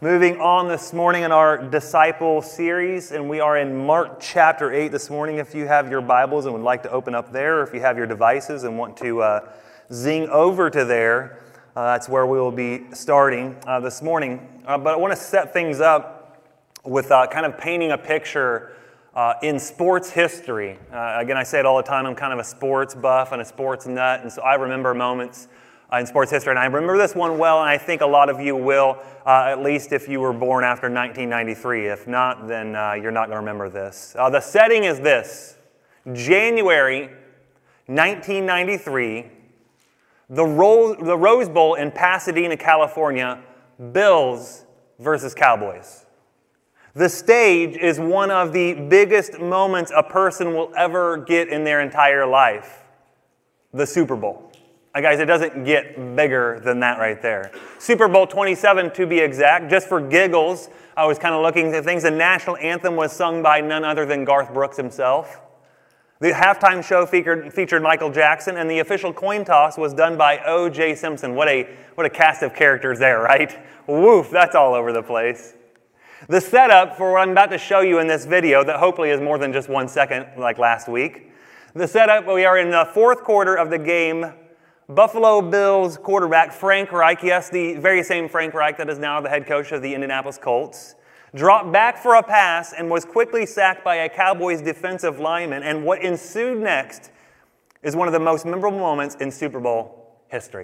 Moving on this morning in our disciple series, and we are in Mark chapter 8 this morning. If you have your Bibles and would like to open up there, or if you have your devices and want to zing over to there, that's where we will be starting this morning. But I want to set things up with kind of painting a picture in sports history. Again, I say it all the time, I'm kind of a sports buff and a sports nut, and so I remember moments in sports history, and I remember this one well, and I think a lot of you will, at least if you were born after 1993. If not, then you're not going to remember this. The setting is this: January 1993, the Rose Bowl in Pasadena, California, Bills versus Cowboys. The stage is one of the biggest moments a person will ever get in their entire life: the Super Bowl. Guys, it doesn't get bigger than that right there. Super Bowl 27 to be exact. Just for giggles, I was kind of looking at things. The national anthem was sung by none other than Garth Brooks himself. The halftime show featured Michael Jackson, and the official coin toss was done by O.J. Simpson. What a cast of characters there, right? Woof, that's all over the place. The setup for what I'm about to show you in this video, that hopefully is more than just 1 second like last week. The setup, we are in the fourth quarter of the game. Buffalo Bills quarterback Frank Reich, yes, the very same Frank Reich that is now the head coach of the Indianapolis Colts, dropped back for a pass and was quickly sacked by a Cowboys defensive lineman. And what ensued next is one of the most memorable moments in Super Bowl history.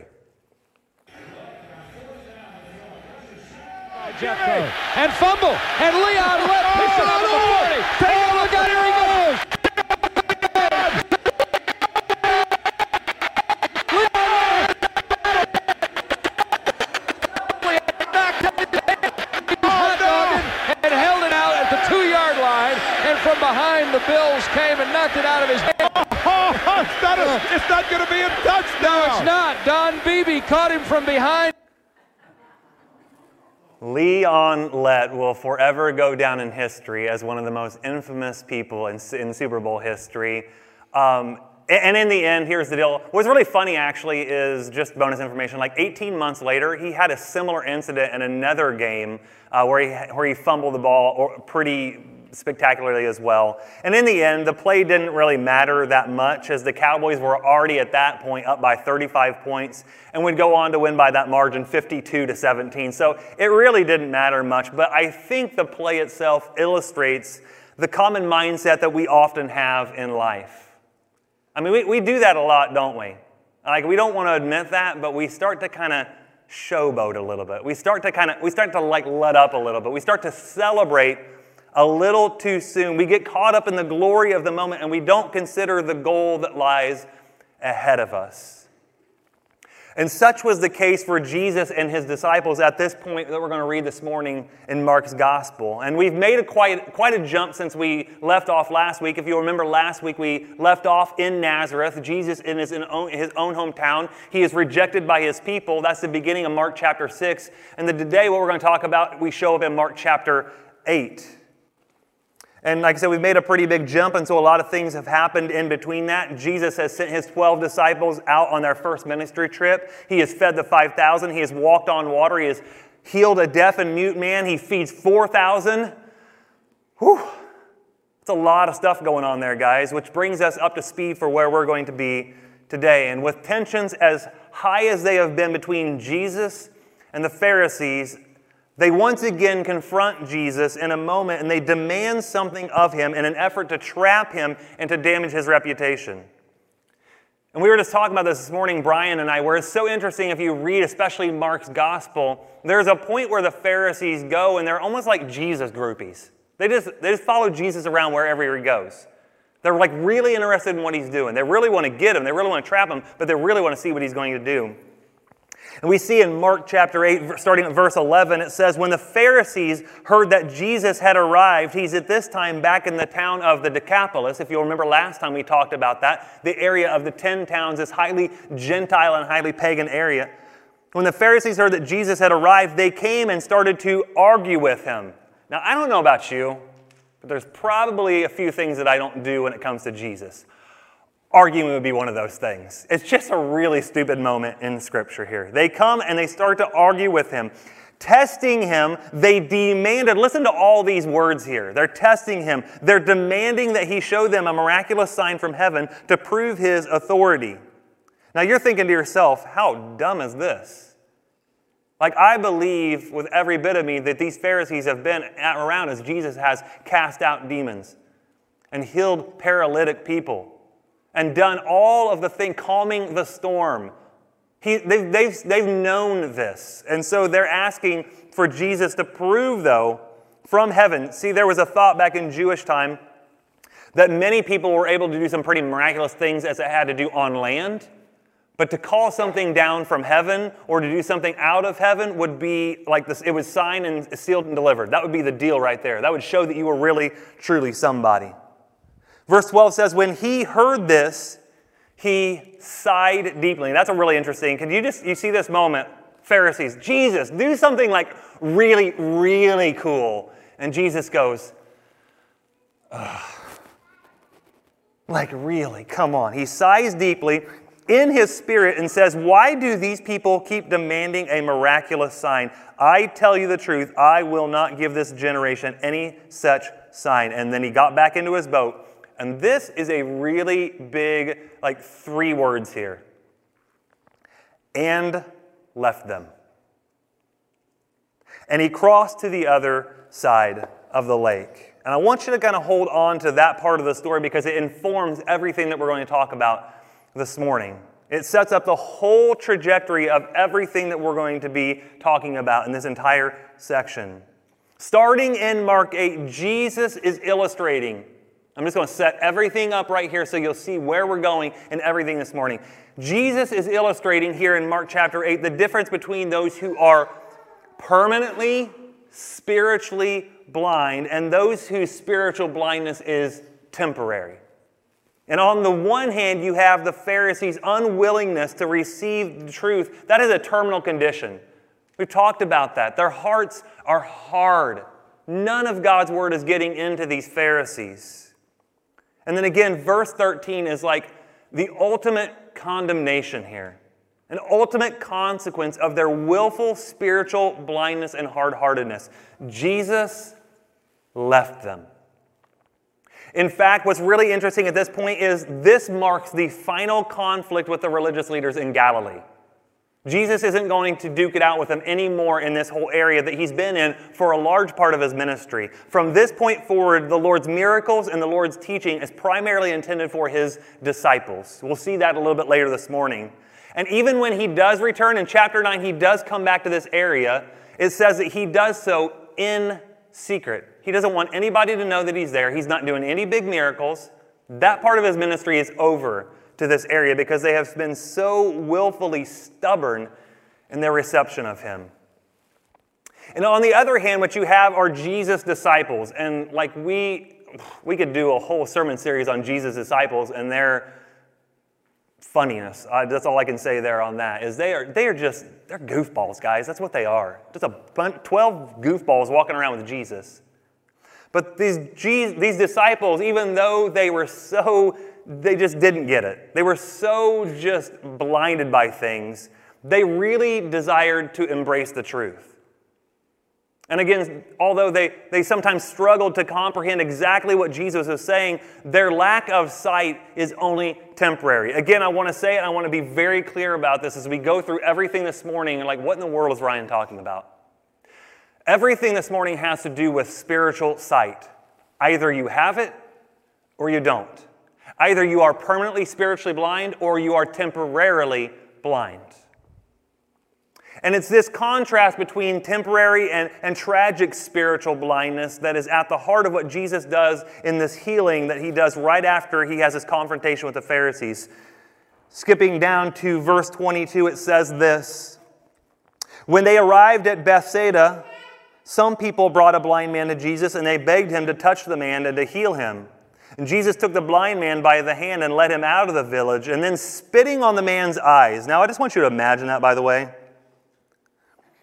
Jeffco, and fumble, and Leon Lett picks it out of the 40. Take a look out, here he goes. From behind, the Bills came and knocked it out of his hand. It's not going to be a touchdown. No, it's not. Don Beebe caught him from behind. Leon Lett will forever go down in history as one of the most infamous people in Super Bowl history. And in the end, here's the deal. What's really funny, actually, is just bonus information. Like 18 months later, he had a similar incident in another game where he fumbled the ball pretty spectacularly as well. And in the end, the play didn't really matter that much, as the Cowboys were already at that point up by 35 points and would go on to win by that margin 52-17. So it really didn't matter much. But I think the play itself illustrates the common mindset that we often have in life. I mean, we do that a lot, don't we? Like, we don't want to admit that, but we start to kind of showboat a little bit. We start to like let up a little bit. We start to celebrate a little too soon. We get caught up in the glory of the moment, and we don't consider the goal that lies ahead of us. And such was the case for Jesus and his disciples at this point that we're going to read this morning in Mark's Gospel. And we've made quite a jump since we left off last week. If you'll remember, last week we left off in Nazareth. Jesus in his own hometown. He is rejected by his people. That's the beginning of Mark chapter 6. And today what we're going to talk about, we show up in Mark chapter 8. And like I said, we've made a pretty big jump, and so a lot of things have happened in between that. Jesus has sent his 12 disciples out on their first ministry trip. He has fed the 5,000. He has walked on water. He has healed a deaf and mute man. He feeds 4,000. Whew. It's a lot of stuff going on there, guys, which brings us up to speed for where we're going to be today. And with tensions as high as they have been between Jesus and the Pharisees, they once again confront Jesus in a moment, and they demand something of him in an effort to trap him and to damage his reputation. And we were just talking about this morning, Brian and I, where it's so interesting if you read especially Mark's Gospel. There's a point where the Pharisees go, and they're almost like Jesus groupies. They just follow Jesus around wherever he goes. They're like really interested in what he's doing. They really want to get him. They really want to trap him, but they really want to see what he's going to do. And we see in Mark chapter 8, starting at verse 11, it says, when the Pharisees heard that Jesus had arrived, he's at this time back in the town of the Decapolis. If you'll remember last time we talked about that, the area of the 10 towns, this highly Gentile and highly pagan area. When the Pharisees heard that Jesus had arrived, they came and started to argue with him. Now, I don't know about you, but there's probably a few things that I don't do when it comes to Jesus. Arguing would be one of those things. It's just a really stupid moment in Scripture here. They come and they start to argue with him, Testing him, they demanded, listen to all these words here. They're testing him. They're demanding that he show them a miraculous sign from heaven to prove his authority. Now you're thinking to yourself, how dumb is this? Like, I believe with every bit of me that these Pharisees have been around as Jesus has cast out demons and healed paralytic people and done all of the thing, calming the storm. They've known this. And so they're asking for Jesus to prove, though, from heaven. See, there was a thought back in Jewish time that many people were able to do some pretty miraculous things as it had to do on land. But to call something down from heaven or to do something out of heaven would be like this. It was signed and sealed and delivered. That would be the deal right there. That would show that you were really, truly somebody. Verse 12 says, when he heard this, he sighed deeply. And that's a really interesting. Can you see this moment? Pharisees, Jesus, do something like really, really cool. And Jesus goes, like really, come on. He sighs deeply in his spirit and says, why do these people keep demanding a miraculous sign? I tell you the truth, I will not give this generation any such sign. And then he got back into his boat. And this is a really big, like 3 words here. And left them. And he crossed to the other side of the lake. And I want you to kind of hold on to that part of the story because it informs everything that we're going to talk about this morning. It sets up the whole trajectory of everything that we're going to be talking about in this entire section. Starting in Mark 8, Jesus is illustrating. I'm just going to set everything up right here so you'll see where we're going and everything this morning. Jesus is illustrating here in Mark chapter 8 the difference between those who are permanently spiritually blind and those whose spiritual blindness is temporary. And on the one hand, you have the Pharisees' unwillingness to receive the truth. That is a terminal condition. We've talked about that. Their hearts are hard. None of God's word is getting into these Pharisees. And then again, verse 13 is like the ultimate condemnation here. An ultimate consequence of their willful spiritual blindness and hard-heartedness. Jesus left them. In fact, what's really interesting at this point is this marks the final conflict with the religious leaders in Galilee. Jesus isn't going to duke it out with them anymore in this whole area that he's been in for a large part of his ministry. From this point forward, the Lord's miracles and the Lord's teaching is primarily intended for his disciples. We'll see that a little bit later this morning. And even when he does return in chapter 9, he does come back to this area. It says that he does so in secret. He doesn't want anybody to know that he's there. He's not doing any big miracles. That part of his ministry is over to this area because they have been so willfully stubborn in their reception of him. And on the other hand, what you have are Jesus' disciples. And like we could do a whole sermon series on Jesus' disciples and their funniness. That's all I can say there on that. Is they're goofballs, guys. That's what they are. Just 12 goofballs walking around with Jesus. But these disciples, even though they just didn't get it. They were so just blinded by things. They really desired to embrace the truth. And again, although they sometimes struggled to comprehend exactly what Jesus was saying, their lack of sight is only temporary. Again, I want to say it, I want to be very clear about this as we go through everything this morning and like, what in the world is Ryan talking about? Everything this morning has to do with spiritual sight. Either you have it or you don't. Either you are permanently spiritually blind or you are temporarily blind. And it's this contrast between temporary and tragic spiritual blindness that is at the heart of what Jesus does in this healing that he does right after he has his confrontation with the Pharisees. Skipping down to verse 22, it says this. When they arrived at Bethsaida, some people brought a blind man to Jesus and they begged him to touch the man and to heal him. And Jesus took the blind man by the hand and led him out of the village, and then spitting on the man's eyes. Now, I just want you to imagine that, by the way.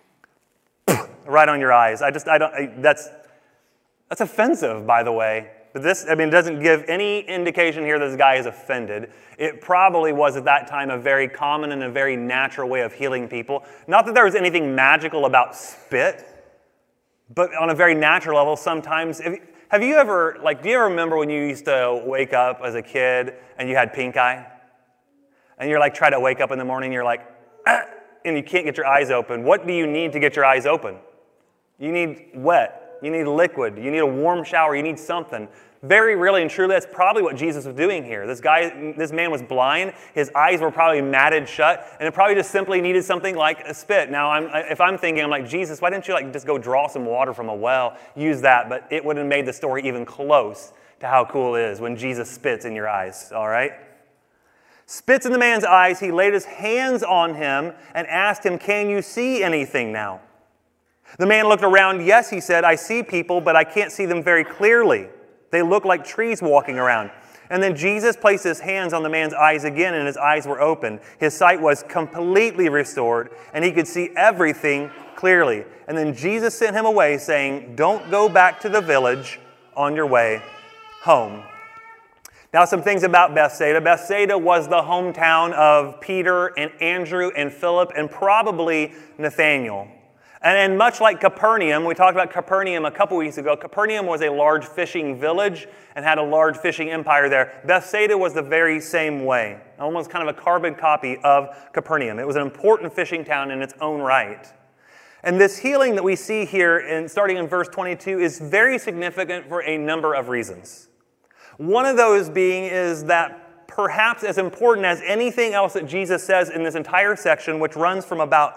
Right on your eyes. That's offensive, by the way. But this, it doesn't give any indication here that this guy is offended. It probably was at that time a very common and a very natural way of healing people. Not that there was anything magical about spit, but on a very natural level, sometimes. Have you ever, do you ever remember when you used to wake up as a kid and you had pink eye? And you're try to wake up in the morning, you're and you can't get your eyes open. What do you need to get your eyes open? You need wet. You need liquid. You need a warm shower. You need something. Very really and truly, that's probably what Jesus was doing here. This man was blind. His eyes were probably matted shut, and it probably just simply needed something like a spit. Now, if I'm thinking, I'm like, Jesus, why didn't you just go draw some water from a well, use that? But it would have made the story even close to how cool it is when Jesus spits in your eyes, all right? Spits in the man's eyes. He laid his hands on him and asked him, can you see anything now? The man looked around. Yes, he said, I see people, but I can't see them very clearly. They look like trees walking around. And then Jesus placed his hands on the man's eyes again, and his eyes were open. His sight was completely restored, and he could see everything clearly. And then Jesus sent him away, saying, don't go back to the village on your way home. Now, some things about Bethsaida. Bethsaida was the hometown of Peter and Andrew and Philip and probably Nathanael. And much like Capernaum, we talked about Capernaum a couple weeks ago. Capernaum was a large fishing village and had a large fishing empire there. Bethsaida was the very same way, almost kind of a carbon copy of Capernaum. It was an important fishing town in its own right. And this healing that we see here, starting in verse 22, is very significant for a number of reasons. One of those being is that perhaps as important as anything else that Jesus says in this entire section, which runs from about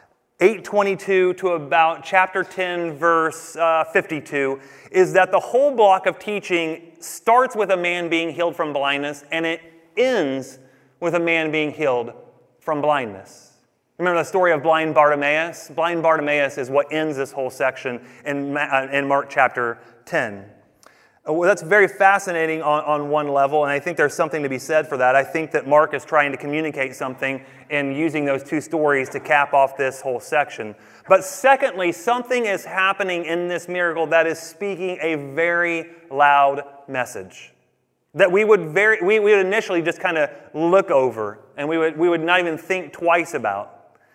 8:22 to about chapter 10, verse 52, is that the whole block of teaching starts with a man being healed from blindness, and it ends with a man being healed from blindness. Remember the story of blind Bartimaeus? Blind Bartimaeus is what ends this whole section in Mark chapter 10. Well, that's very fascinating on one level, and I think there's something to be said for that. I think that Mark is trying to communicate something in using those two stories to cap off this whole section. But secondly, something is happening in this miracle that is speaking a very loud message that we would initially just kind of look over, and we would not even think twice about.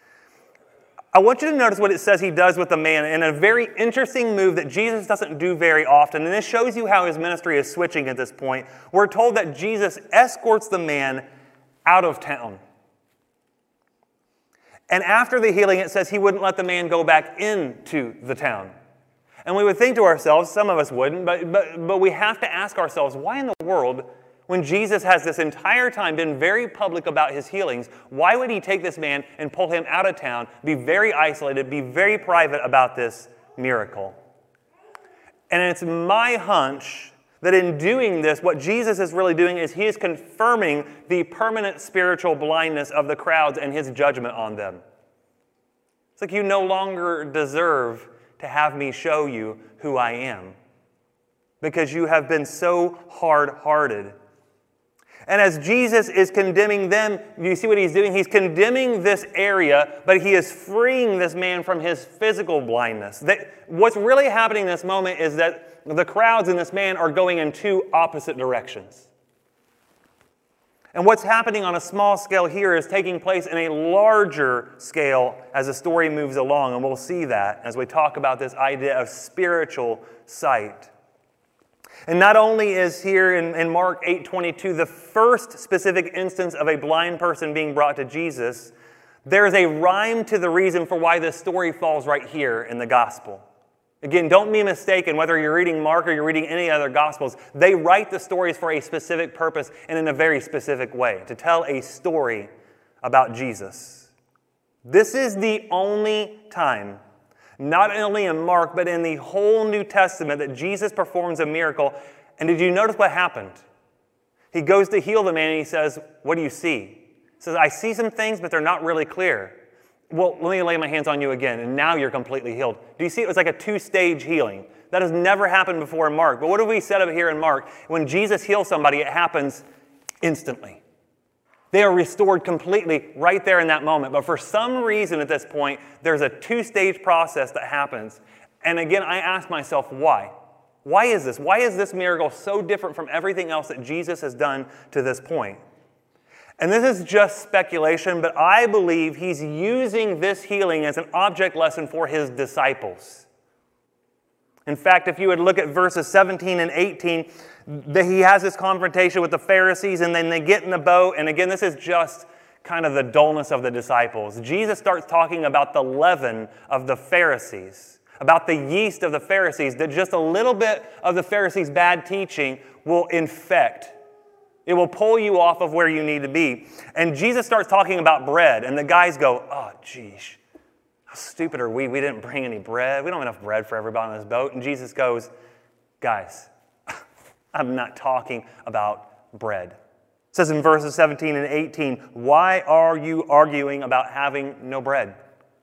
I want you to notice what it says he does with the man in a very interesting move that Jesus doesn't do very often. And this shows you how his ministry is switching at this point. We're told that Jesus escorts the man out of town. And after the healing, it says he wouldn't let the man go back into the town. And we would think to ourselves, some of us wouldn't, but we have to ask ourselves, why in the world, when Jesus has this entire time been very public about his healings, why would he take this man and pull him out of town, be very isolated, be very private about this miracle? And it's my hunch that in doing this, what Jesus is really doing is he is confirming the permanent spiritual blindness of the crowds and his judgment on them. It's like, you no longer deserve to have me show you who I am because you have been so hard-hearted. And as Jesus is condemning them, you see what he's doing? He's condemning this area, but he is freeing this man from his physical blindness. What's really happening in this moment is that the crowds and this man are going in two opposite directions. And what's happening on a small scale here is taking place in a larger scale as the story moves along. And we'll see that as we talk about this idea of spiritual sight. And not only is here in Mark 8:22 the first specific instance of a blind person being brought to Jesus, there is a rhyme to the reason for why this story falls right here in the gospel. Again, don't be mistaken whether you're reading Mark or you're reading any other gospels. They write the stories for a specific purpose and in a very specific way, to tell a story about Jesus. This is the only time, not only in Mark, but in the whole New Testament, that Jesus performs a miracle. And did you notice what happened? He goes to heal the man and he says, what do you see? He says, I see some things, but they're not really clear. Well, let me lay my hands on you again, and now you're completely healed. Do you see? It was like a two-stage healing. That has never happened before in Mark. But what have we said over here in Mark? When Jesus heals somebody, it happens instantly. They are restored completely right there in that moment. But for some reason at this point, there's a two-stage process that happens. And again, I ask myself, why? Why is this? Why is this miracle so different from everything else that Jesus has done to this point? And this is just speculation, but I believe he's using this healing as an object lesson for his disciples. In fact, if you would look at verses 17 and 18, he has this confrontation with the Pharisees, and then they get in the boat. And again, this is just kind of the dullness of the disciples. Jesus starts talking about the leaven of the Pharisees, about the yeast of the Pharisees, that just a little bit of the Pharisees' bad teaching will infect. It will pull you off of where you need to be. And Jesus starts talking about bread, and the guys go, oh, geez, how stupid are we? We didn't bring any bread. We don't have enough bread for everybody on this boat. And Jesus goes, guys, I'm not talking about bread. It says in verses 17 and 18, why are you arguing about having no bread?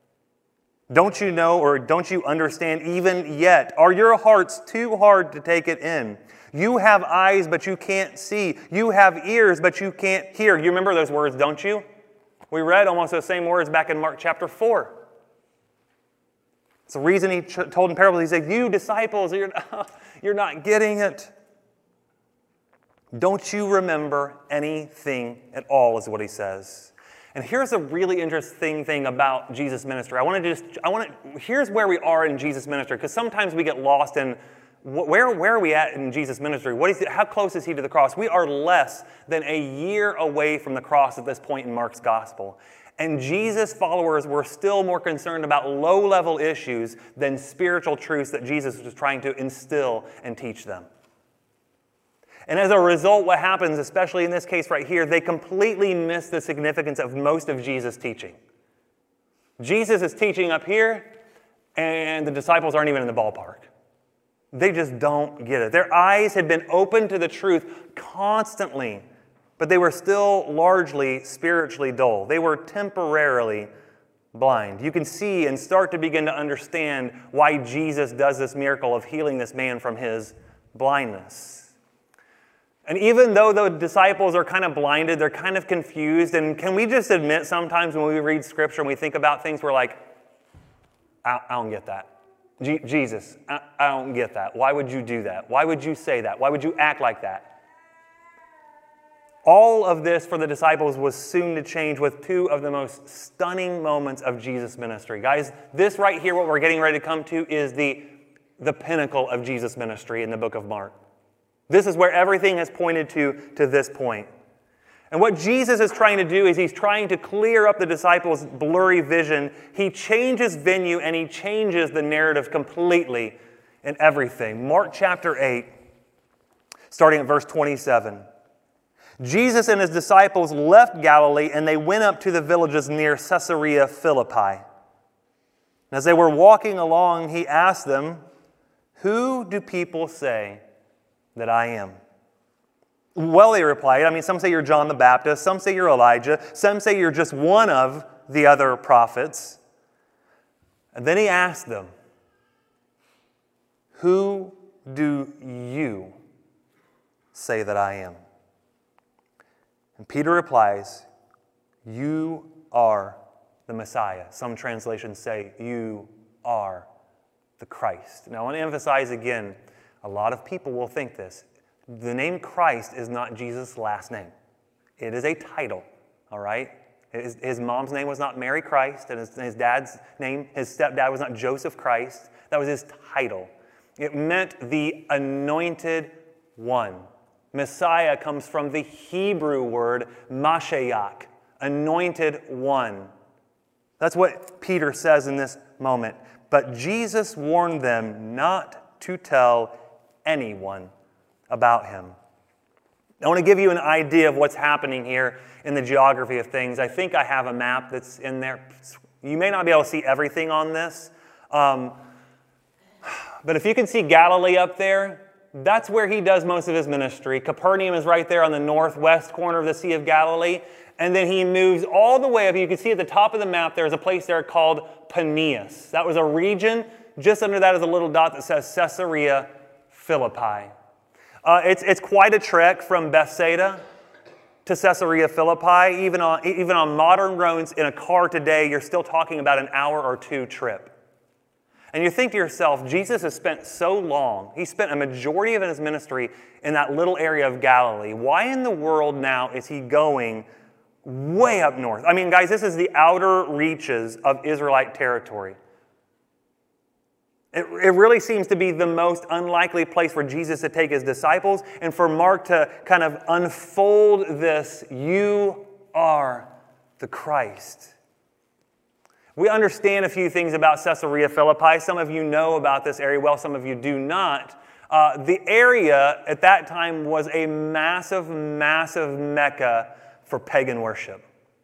Don't you know or don't you understand even yet? Are your hearts too hard to take it in? You have eyes, but you can't see. You have ears, but you can't hear. You remember those words, don't you? We read almost those same words back in Mark chapter 4. It's the reason he told in parables. He said, you disciples, you're not getting it. Don't you remember anything at all, is what he says. And here's a really interesting thing about Jesus' ministry. Here's where we are in Jesus' ministry, because sometimes we get lost in where are we at in Jesus' ministry? How close is he to the cross? We are less than a year away from the cross at this point in Mark's gospel. And Jesus' followers were still more concerned about low-level issues than spiritual truths that Jesus was trying to instill and teach them. And as a result, what happens, especially in this case right here, they completely miss the significance of most of Jesus' teaching. Jesus is teaching up here, and the disciples aren't even in the ballpark. They just don't get it. Their eyes had been opened to the truth constantly, but they were still largely spiritually dull. They were temporarily blind. You can see and start to begin to understand why Jesus does this miracle of healing this man from his blindness. And even though the disciples are kind of blinded, they're kind of confused, and can we just admit sometimes when we read Scripture and we think about things, we're like, I don't get that. Jesus, I don't get that. Why would you do that? Why would you say that? Why would you act like that? All of this for the disciples was soon to change with two of the most stunning moments of Jesus' ministry. Guys, this right here, what we're getting ready to come to, is the pinnacle of Jesus' ministry in the book of Mark. This is where everything has pointed to this point. And what Jesus is trying to do is he's trying to clear up the disciples' blurry vision. He changes venue and he changes the narrative completely in everything. Mark chapter 8, starting at verse 27. Jesus and his disciples left Galilee and they went up to the villages near Caesarea Philippi. And as they were walking along, he asked them, "Who do people say that I am?" Well, they replied, some say you're John the Baptist, some say you're Elijah, some say you're just one of the other prophets. And then he asked them, "Who do you say that I am?" And Peter replies, "You are the Messiah." Some translations say, "You are the Christ." Now, I want to emphasize again, a lot of people will think this. The name Christ is not Jesus' last name. It is a title, all right? His mom's name was not Mary Christ, and his dad's name, his stepdad was not Joseph Christ. That was his title. It meant the anointed one. Messiah comes from the Hebrew word Mashiach, anointed one. That's what Peter says in this moment. But Jesus warned them not to tell anyone about him. I want to give you an idea of what's happening here in the geography of things. I think I have a map that's in there. You may not be able to see everything on this, but if you can see Galilee up there, that's where he does most of his ministry. Capernaum is right there on the northwest corner of the Sea of Galilee, and then he moves all the way up. You can see at the top of the map there's a place there called Paneas. That was a region. Just under that is a little dot that says Caesarea Philippi. It's quite a trek from Bethsaida to Caesarea Philippi. Even on modern roads in a car today, you're still talking about an hour or two trip. And you think to yourself, Jesus has spent so long, he spent a majority of his ministry in that little area of Galilee. Why in the world now is he going way up north? I mean, guys, this is the outer reaches of Israelite territory. It really seems to be the most unlikely place for Jesus to take his disciples and for Mark to kind of unfold this, you are the Christ. We understand a few things about Caesarea Philippi. Some of you know about this area well, some of you do not. The area at that time was a massive, massive mecca for pagan worship.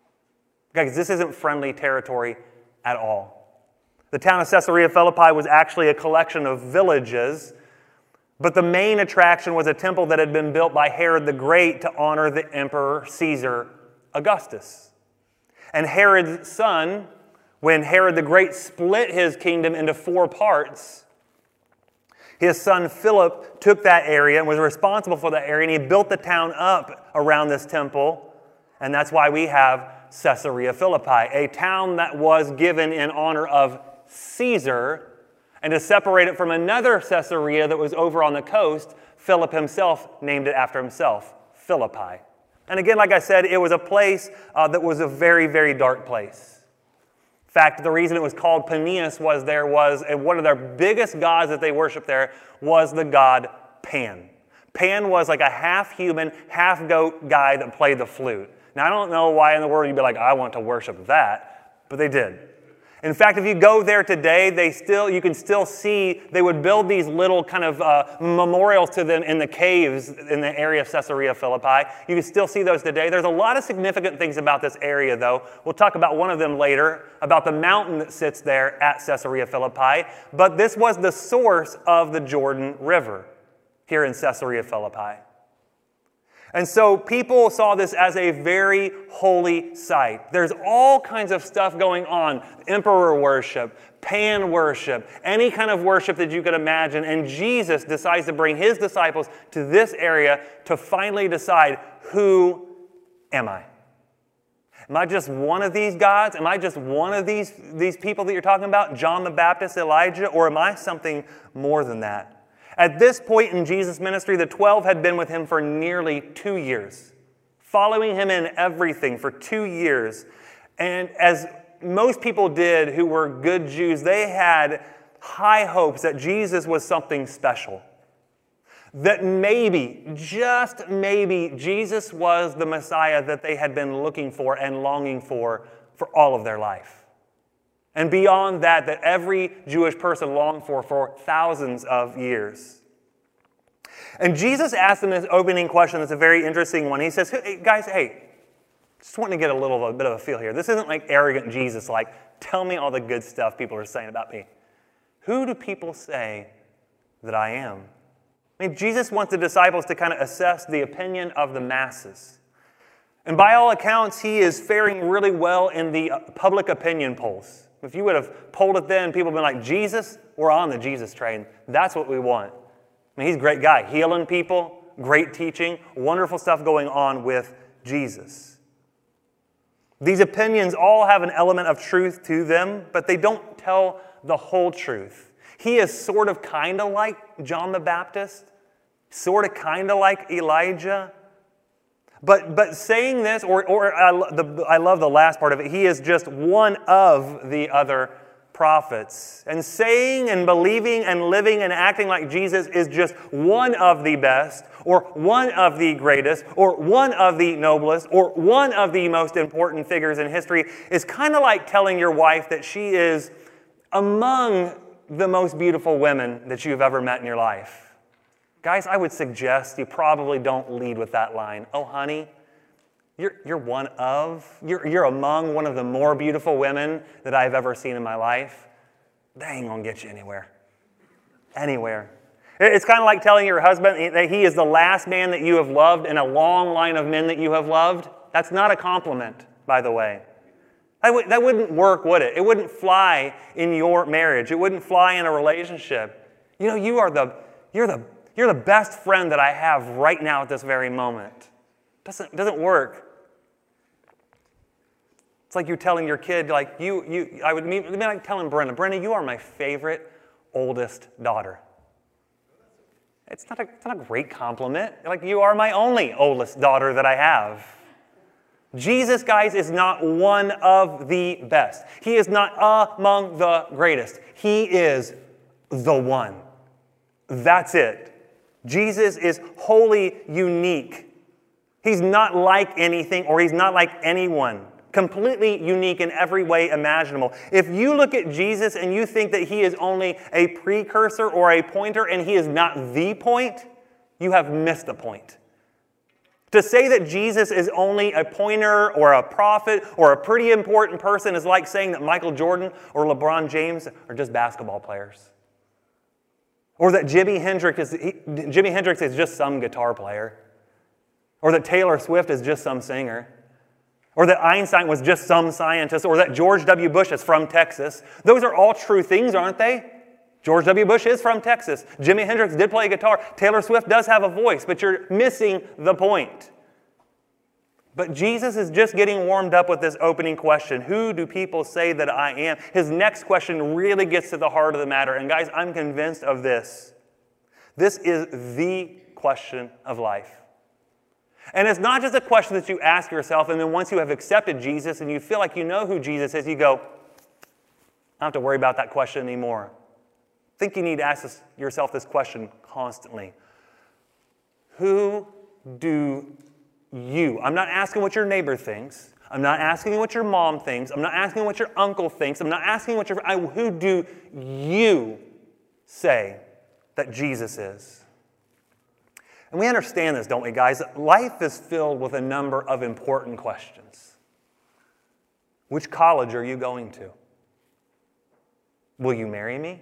Guys, this isn't friendly territory at all. The town of Caesarea Philippi was actually a collection of villages, but the main attraction was a temple that had been built by Herod the Great to honor the Emperor Caesar Augustus. And Herod's son, when Herod the Great split his kingdom into 4 parts, his son Philip took that area and was responsible for that area, and he built the town up around this temple, and that's why we have Caesarea Philippi, a town that was given in honor of Caesar, and to separate it from another Caesarea that was over on the coast, Philip himself named it after himself, Philippi. And again, like I said, it was a place that was a very, very dark place. In fact, the reason it was called Peneus was one of their biggest gods that they worshiped there was the god Pan. Pan was like a half-human, half-goat guy that played the flute. Now, I don't know why in the world you'd be like, I want to worship that, but they did. In fact, if you go there today, you can still see they would build these little kind of memorials to them in the caves in the area of Caesarea Philippi. You can still see those today. There's a lot of significant things about this area, though. We'll talk about one of them later, about the mountain that sits there at Caesarea Philippi. But this was the source of the Jordan River here in Caesarea Philippi. And so people saw this as a very holy site. There's all kinds of stuff going on. Emperor worship, Pan worship, any kind of worship that you could imagine. And Jesus decides to bring his disciples to this area to finally decide, who am I? Am I just one of these gods? Am I just one of these people that you're talking about? John the Baptist, Elijah? Or am I something more than that? At this point in Jesus' ministry, the 12 had been with him for nearly 2 years, following him in everything for 2 years. And as most people did who were good Jews, they had high hopes that Jesus was something special. That maybe, just maybe, Jesus was the Messiah that they had been looking for and longing for all of their life. And beyond that every Jewish person longed for thousands of years. And Jesus asked them this opening question that's a very interesting one. He says, hey, guys, just wanting to get a bit of a feel here. This isn't like arrogant Jesus, like, tell me all the good stuff people are saying about me. Who do people say that I am? I mean, Jesus wants the disciples to kind of assess the opinion of the masses. And by all accounts, he is faring really well in the public opinion polls. If you would have polled it then, people would have been like, Jesus, we're on the Jesus train. That's what we want. I mean, he's a great guy, healing people, great teaching, wonderful stuff going on with Jesus. These opinions all have an element of truth to them, but they don't tell the whole truth. He is sort of kind of like John the Baptist, sort of kind of like Elijah. But saying this, I love the last part of it, he is just one of the other prophets. And saying and believing and living and acting like Jesus is just one of the best, or one of the greatest, or one of the noblest, or one of the most important figures in history is kind of like telling your wife that she is among the most beautiful women that you've ever met in your life. Guys, I would suggest you probably don't lead with that line. Oh, honey, you're among one of the more beautiful women that I've ever seen in my life. That ain't gonna get you anywhere. Anywhere. It's kind of like telling your husband that he is the last man that you have loved in a long line of men that you have loved. That's not a compliment, by the way. That wouldn't work, would it? It wouldn't fly in your marriage. It wouldn't fly in a relationship. You know, you're the best friend that I have right now at this very moment. Doesn't work. It's like you're telling your kid, like I would be like telling Brenda, you are my favorite oldest daughter. It's not a great compliment. Like, you are my only oldest daughter that I have. Jesus, guys, is not one of the best. He is not among the greatest. He is the one. That's it. Jesus is wholly unique. He's not like anything, or he's not like anyone. Completely unique in every way imaginable. If you look at Jesus and you think that he is only a precursor or a pointer and he is not the point, you have missed the point. To say that Jesus is only a pointer or a prophet or a pretty important person is like saying that Michael Jordan or LeBron James are just basketball players. Or that Jimi Hendrix is just some guitar player. Or that Taylor Swift is just some singer. Or that Einstein was just some scientist. Or that George W. Bush is from Texas. Those are all true things, aren't they? George W. Bush is from Texas. Jimi Hendrix did play guitar. Taylor Swift does have a voice, but you're missing the point. But Jesus is just getting warmed up with this opening question. Who do people say that I am? His next question really gets to the heart of the matter. And guys, I'm convinced of this. This is the question of life. And it's not just a question that you ask yourself, and then once you have accepted Jesus and you feel like you know who Jesus is, you go, I don't have to worry about that question anymore. I think you need to ask yourself this question constantly. Who do you? I'm not asking what your neighbor thinks. I'm not asking what your mom thinks. I'm not asking what your uncle thinks. I'm not asking who do you say that Jesus is? And we understand this, don't we, guys? Life is filled with a number of important questions. Which college are you going to? Will you marry me?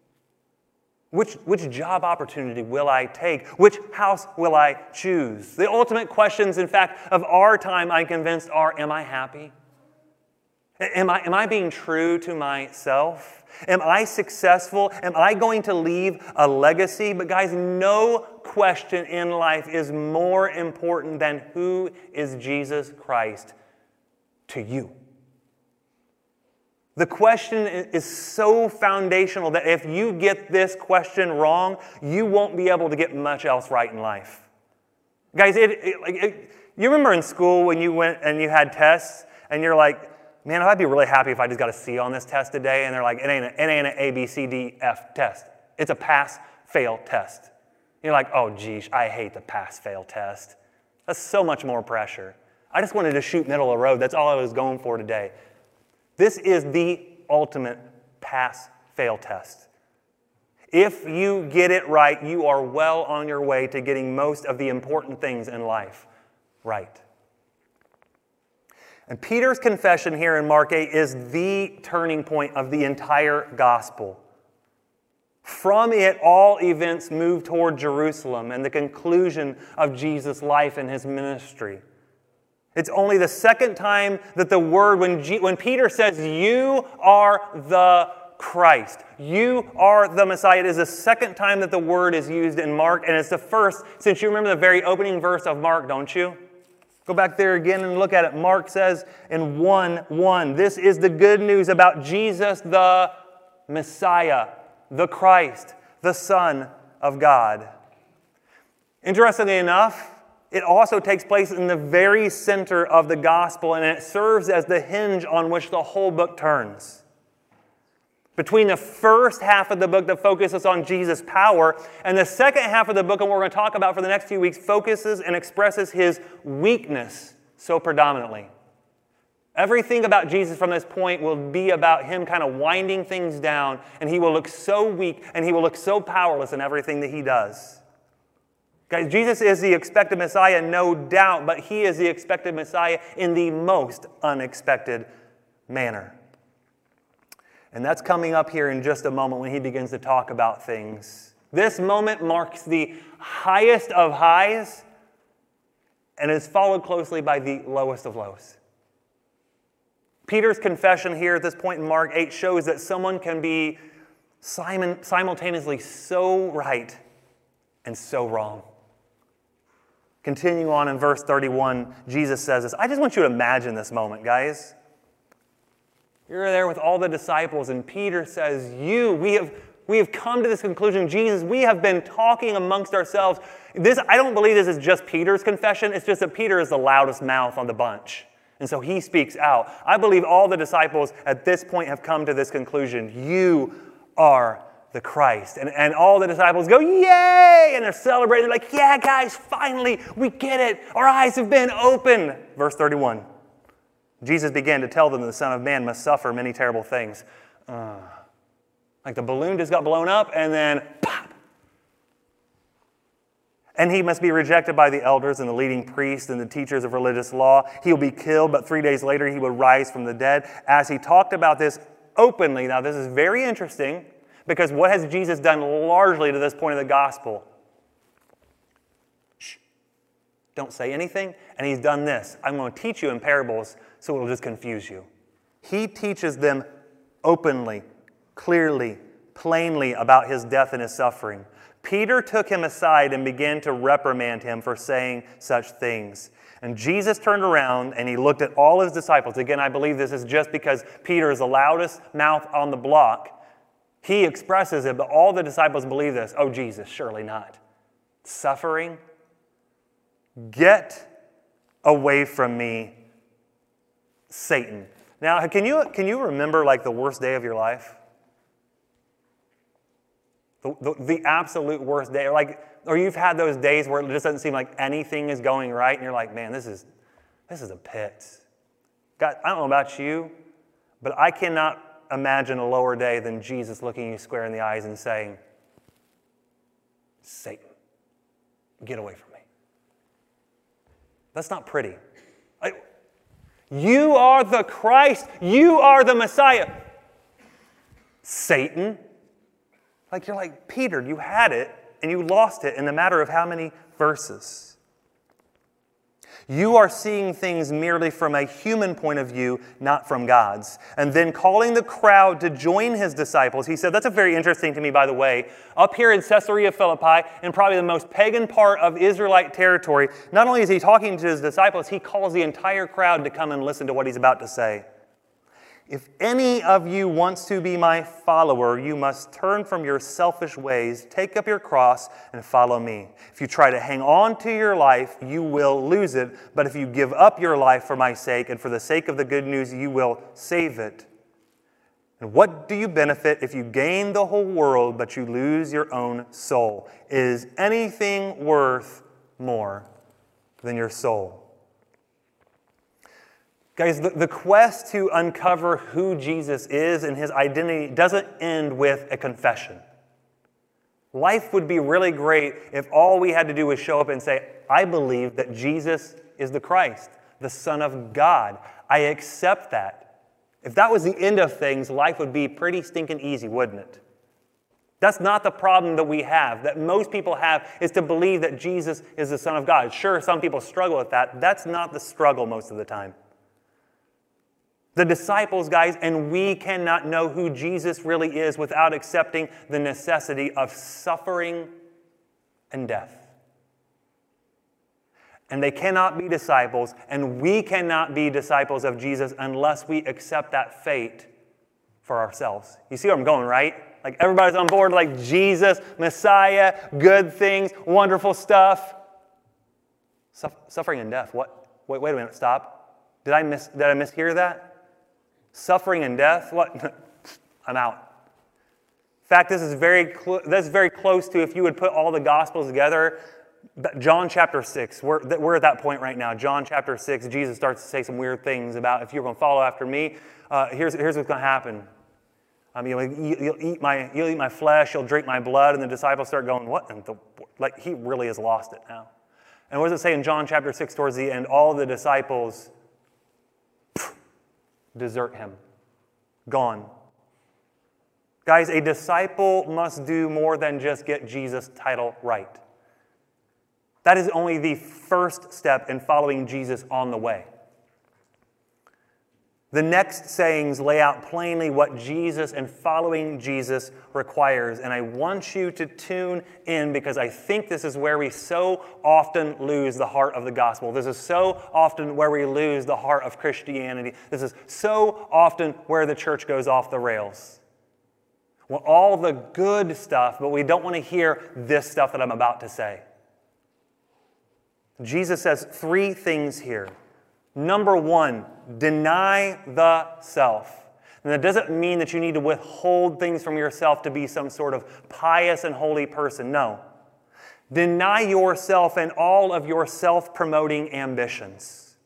Which job opportunity will I take? Which house will I choose? The ultimate questions, in fact, of our time, I'm convinced, are, am I happy? Am I being true to myself? Am I successful? Am I going to leave a legacy? But guys, no question in life is more important than who is Jesus Christ to you. The question is so foundational that if you get this question wrong, you won't be able to get much else right in life. Guys, you remember in school when you went and you had tests and you're like, man, I'd be really happy if I just got a C on this test today. And they're like, it ain't an A, B, C, D, F test. It's a pass-fail test. You're like, oh, geez, I hate the pass-fail test. That's so much more pressure. I just wanted to shoot middle of the road. That's all I was going for today. This is the ultimate pass-fail test. If you get it right, you are well on your way to getting most of the important things in life right. And Peter's confession here in Mark 8 is the turning point of the entire gospel. From it, all events move toward Jerusalem and the conclusion of Jesus' life and his ministry. It's only the second time that the word, when Peter says, you are the Christ, you are the Messiah, it is the second time that the word is used in Mark, and it's the first, since you remember the very opening verse of Mark, don't you? Go back there again and look at it. Mark says in 1:1, this is the good news about Jesus the Messiah, the Christ, the Son of God. Interestingly enough, it also takes place in the very center of the gospel, and it serves as the hinge on which the whole book turns. Between the first half of the book that focuses on Jesus' power and the second half of the book, and what we're going to talk about for the next few weeks, focuses and expresses his weakness so predominantly. Everything about Jesus from this point will be about him kind of winding things down, and he will look so weak and he will look so powerless in everything that he does. Guys, Jesus is the expected Messiah, no doubt, but he is the expected Messiah in the most unexpected manner. And that's coming up here in just a moment when he begins to talk about things. This moment marks the highest of highs and is followed closely by the lowest of lows. Peter's confession here at this point in Mark 8 shows that someone can be simultaneously so right and so wrong. Continuing on in verse 31, Jesus says this. I just want you to imagine this moment, guys. You're there with all the disciples, and Peter says, we have We have come to this conclusion. Jesus, we have been talking amongst ourselves. I don't believe this is just Peter's confession. It's just that Peter is the loudest mouth on the bunch. And so he speaks out. I believe all the disciples at this point have come to this conclusion. You are the Christ. And all the disciples go, yay! And they're celebrating. They're like, yeah, guys, finally, we get it. Our eyes have been opened. Verse 31. Jesus began to tell them the Son of Man must suffer many terrible things. Like the balloon just got blown up and then pop. And he must be rejected by the elders and the leading priests and the teachers of religious law. He will be killed, but 3 days later he will rise from the dead. As he talked about this openly, now this is very interesting because what has Jesus done largely to this point of the gospel? Shh. Don't say anything. And he's done this. I'm going to teach you in parables so it will just confuse you. He teaches them openly, clearly, plainly about his death and his suffering. Peter took him aside and began to reprimand him for saying such things. And Jesus turned around and he looked at all his disciples. Again, I believe this is just because Peter is the loudest mouth on the block. He expresses it, but all the disciples believe this. Oh, Jesus, surely not. Suffering? Get away from me, Satan. Now, can you remember like the worst day of your life? The absolute worst day, or you've had those days where it just doesn't seem like anything is going right, and you're like, man, this is a pit. God, I don't know about you, but I cannot imagine a lower day than Jesus looking you square in the eyes and saying, Satan, get away from me. That's not pretty. You are the Christ. You are the Messiah. Satan. You're like, Peter, you had it, and you lost it in a matter of how many verses? You are seeing things merely from a human point of view, not from God's. And then calling the crowd to join his disciples, he said, that's a very interesting to me, by the way. Up here in Caesarea Philippi, in probably the most pagan part of Israelite territory, not only is he talking to his disciples, he calls the entire crowd to come and listen to what he's about to say. If any of you wants to be my follower, you must turn from your selfish ways, take up your cross, and follow me. If you try to hang on to your life, you will lose it. But if you give up your life for my sake and for the sake of the good news, you will save it. And what do you benefit if you gain the whole world, but you lose your own soul? Is anything worth more than your soul? Guys, the quest to uncover who Jesus is and his identity doesn't end with a confession. Life would be really great if all we had to do was show up and say, I believe that Jesus is the Christ, the Son of God. I accept that. If that was the end of things, life would be pretty stinking easy, wouldn't it? That's not the problem that we have, that most people have, is to believe that Jesus is the Son of God. Sure, some people struggle with that. That's not the struggle most of the time. The disciples, guys, and we cannot know who Jesus really is without accepting the necessity of suffering and death. And they cannot be disciples, and we cannot be disciples of Jesus unless we accept that fate for ourselves. You see where I'm going, right? Like everybody's on board, like Jesus, Messiah, good things, wonderful stuff. Suffering and death. What? Wait a minute, stop. Did I mishear that? Suffering and death? What? I'm out. In fact, this is very close to, if you would put all the Gospels together, John chapter 6. We're at that point right now. John chapter 6, Jesus starts to say some weird things about, if you're going to follow after me, here's what's going to happen. You'll eat my flesh, you'll drink my blood, and the disciples start going, what? Like, he really has lost it now. And what does it say in John chapter 6 towards the end? All the disciples desert him. Gone. Guys, a disciple must do more than just get Jesus' title right. That is only the first step in following Jesus on the way. The next sayings lay out plainly what Jesus and following Jesus requires. And I want you to tune in because I think this is where we so often lose the heart of the gospel. This is so often where we lose the heart of Christianity. This is so often where the church goes off the rails. We want all the good stuff, but we don't want to hear this stuff that I'm about to say. Jesus says 3 things here. Number 1, deny the self. And that doesn't mean that you need to withhold things from yourself to be some sort of pious and holy person. No. Deny yourself and all of your self-promoting ambitions.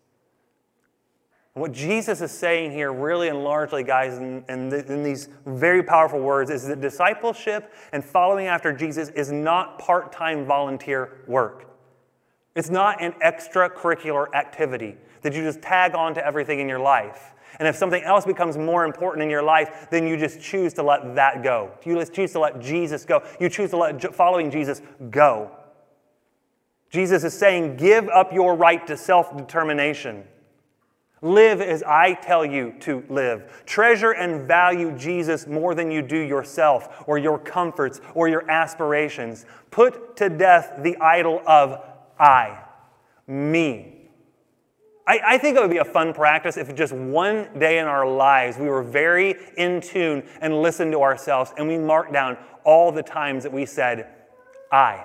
What Jesus is saying here really and largely, guys, in these very powerful words, is that discipleship and following after Jesus is not part-time volunteer work. It's not an extracurricular activity that you just tag on to everything in your life. And if something else becomes more important in your life, then you just choose to let that go. You just choose to let Jesus go. You choose to let following Jesus go. Jesus is saying, give up your right to self-determination. Live as I tell you to live. Treasure and value Jesus more than you do yourself or your comforts or your aspirations. Put to death the idol of I, me. I think it would be a fun practice if just one day in our lives we were very in tune and listened to ourselves and we marked down all the times that we said, I,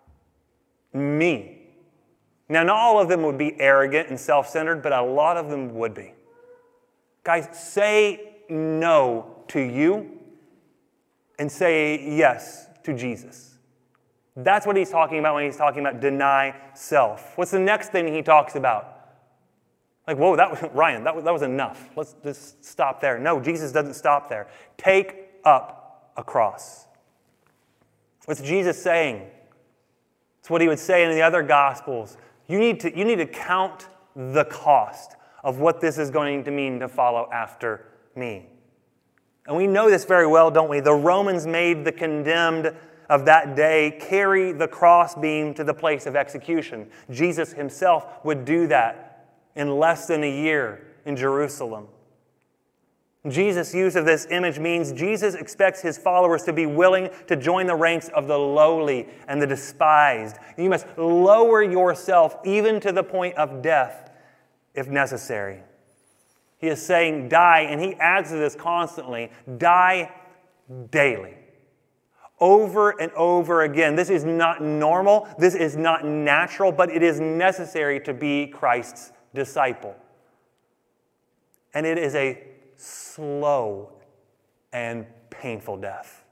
me. Now, not all of them would be arrogant and self-centered, but a lot of them would be. Guys, say no to you and say yes to Jesus. That's what he's talking about when he's talking about deny self. What's the next thing he talks about? Like, whoa, Ryan, that was enough. Let's just stop there. No, Jesus doesn't stop there. Take up a cross. What's Jesus saying? It's what he would say in the other Gospels. You need to count the cost of what this is going to mean to follow after me. And we know this very well, don't we? The Romans made the condemned of that day carry the crossbeam to the place of execution. Jesus himself would do that in less than a year in Jerusalem. Jesus' use of this image means Jesus expects his followers to be willing to join the ranks of the lowly and the despised. You must lower yourself even to the point of death if necessary. He is saying die, and he adds to this constantly, die daily. Over and over again. This is not normal, this is not natural, but it is necessary to be Christ's disciple. And it is a slow and painful death.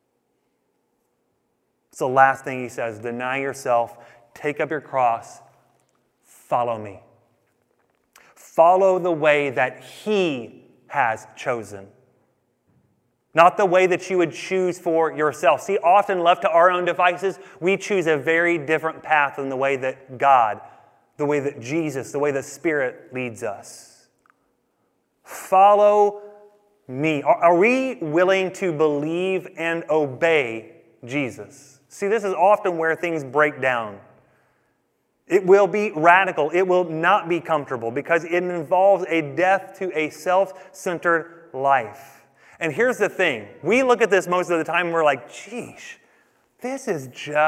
It's the last thing he says. Deny yourself, take up your cross, follow me. Follow the way that he has chosen. Not the way that you would choose for yourself. See, often left to our own devices, we choose a very different path than the way that God, the way that Jesus, the way the Spirit leads us. Follow me. Are we willing to believe and obey Jesus? See, this is often where things break down. It will be radical. It will not be comfortable because it involves a death to a self-centered life. And here's the thing. We look at this most of the time and we're like, geesh, this is